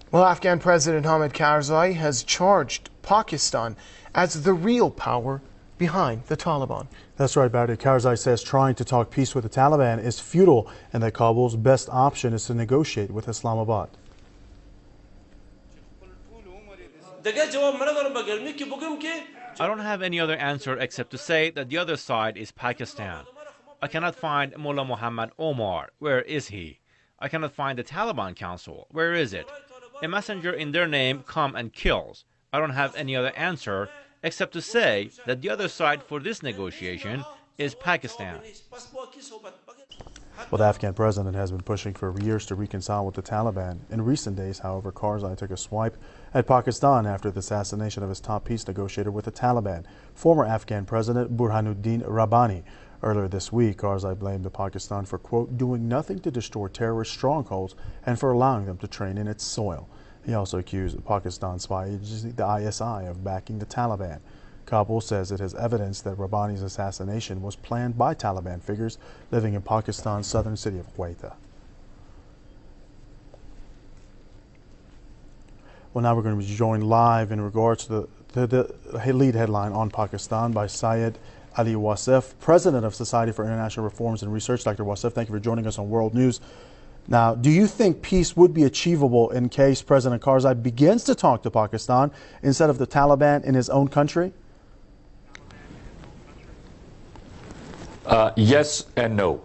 Well, Afghan President Hamid Karzai has charged Pakistan as the real power behind the Taliban. That's right, Barry. Karzai says trying to talk peace with the Taliban is futile and that Kabul's best option is to negotiate with Islamabad. I don't have any other answer except to say that the other side is Pakistan. I cannot find Mullah Muhammad Omar. Where is he? I cannot find the Taliban Council. Where is it? A messenger in their name comes and kills. I don't have any other answer except to say that the other side for this negotiation is Pakistan. Well, the Afghan president has been pushing for years to reconcile with the Taliban. In recent days, however, Karzai took a swipe at Pakistan after the assassination of his top peace negotiator with the Taliban, former Afghan President Burhanuddin Rabbani. Earlier this week, Karzai blamed Pakistan for, quote, doing nothing to destroy terrorist strongholds and for allowing them to train in its soil. He also accused Pakistan's spy agency, the ISI, of backing the Taliban. Kabul says it has evidence that Rabbani's assassination was planned by Taliban figures living in Pakistan's southern city of Quetta. Well, now we're going to be joined live in regards to the lead headline on Pakistan by Syed Ali Wasif, President of Society for International Reforms and Research. Dr. Wasif, thank you for joining us on World News. Now, do you think peace would be achievable in case President Karzai begins to talk to Pakistan instead of the Taliban in his own country? Yes and no.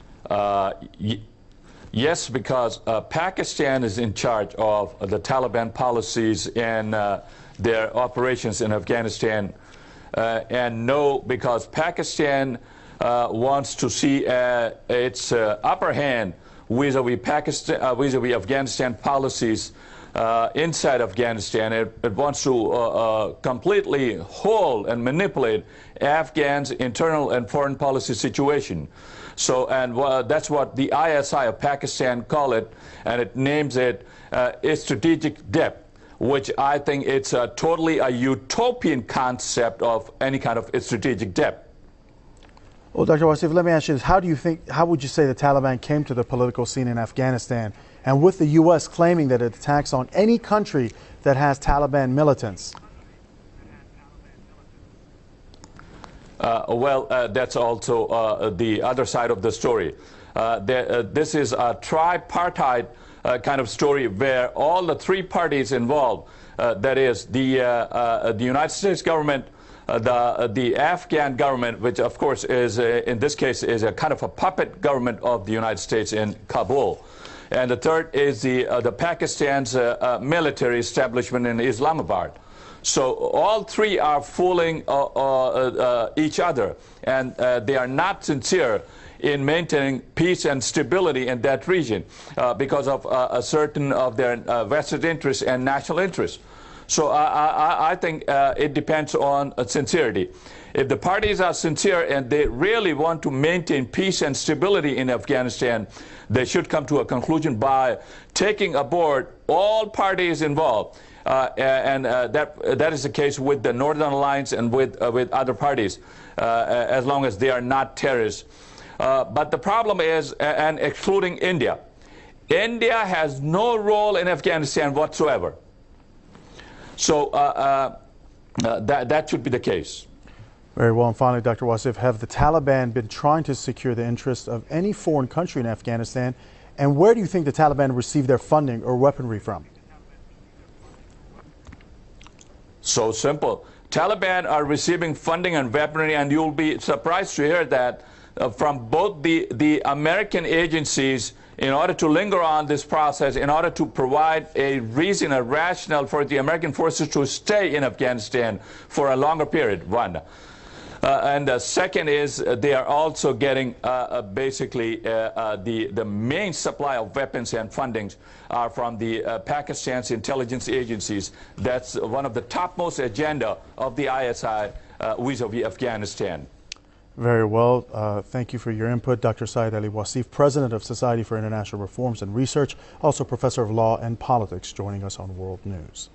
Yes, because Pakistan is in charge of the Taliban policies and their operations in Afghanistan. And no, because Pakistan wants to see its upper hand vis-a-vis Afghanistan policies inside Afghanistan. It wants to completely hold and manipulate Afghans' internal and foreign policy situation. So, and that's what the ISI of Pakistan call it, and it names it a strategic depth, which I think it's totally a utopian concept of any kind of strategic depth. Well, Dr. Wasif, let me ask you this. How would you say the Taliban came to the political scene in Afghanistan, and with the U.S. claiming that it attacks on any country that has Taliban militants? That's also the other side of the story. This is a tripartite kind of story where all the three parties involved, that is the United States government, the Afghan government, which of course is in this case is a kind of a puppet government of the United States in Kabul, and the third is the Pakistan's military establishment in Islamabad. So all three are fooling each other, and they are not sincere in maintaining peace and stability in that region because of a certain of their vested interests and national interests. So I think it depends on sincerity. If the parties are sincere and they really want to maintain peace and stability in Afghanistan, they should come to a conclusion by taking aboard all parties involved. That is the case with the Northern Alliance and with other parties, as long as they are not terrorists. But the problem is, and excluding India, India has no role in Afghanistan whatsoever. So that should be the case. Very well. And finally, Dr. Wasif, have the Taliban been trying to secure the interests of any foreign country in Afghanistan? And where do you think the Taliban receive their funding or weaponry from? So simple. Taliban are receiving funding and weaponry, and you'll be surprised to hear that from both the American agencies in order to linger on this process, in order to provide a reason, a rationale for the American forces to stay in Afghanistan for a longer period, one. And the second is they are also getting basically the main supply of weapons and fundings are from the Pakistan's intelligence agencies. That's one of the topmost agenda of the ISI vis-a-vis Afghanistan. Very well. Thank you for your input, Dr. Syed Ali Wasif, President of Society for International Reforms and Research, also Professor of Law and Politics, joining us on World News.